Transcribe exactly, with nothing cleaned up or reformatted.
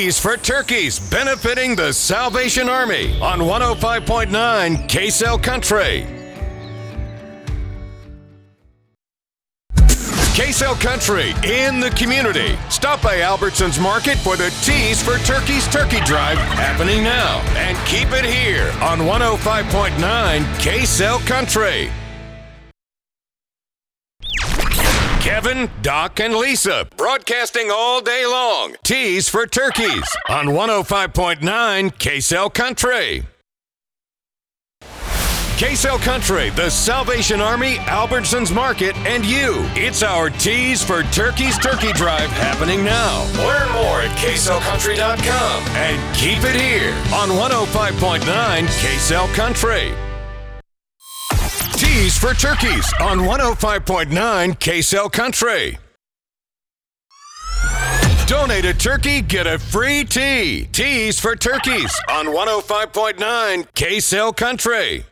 Tees for Turkeys, benefiting the Salvation Army on one oh five point nine K-Cell Country. K-Cell Country in the community. Stop by Albertsons Market for the Tees for Turkeys Turkey Drive happening now. And keep it here on one oh five point nine K-Cell Country. Kevin, Doc, and Lisa broadcasting all day long. Tees for Turkeys on one oh five point nine K-Cell Country. K-Cell Country, the Salvation Army, Albertsons Market, and you. It's our Tees for Turkeys Turkey Drive happening now. Learn more at K Cell Country dot com and keep it here on one oh five point nine K-Cell Country. Tees for Turkeys on one oh five point nine K-Cell Country. Donate a turkey, get a free tee. Tees for Turkeys on one oh five point nine K-Cell Country.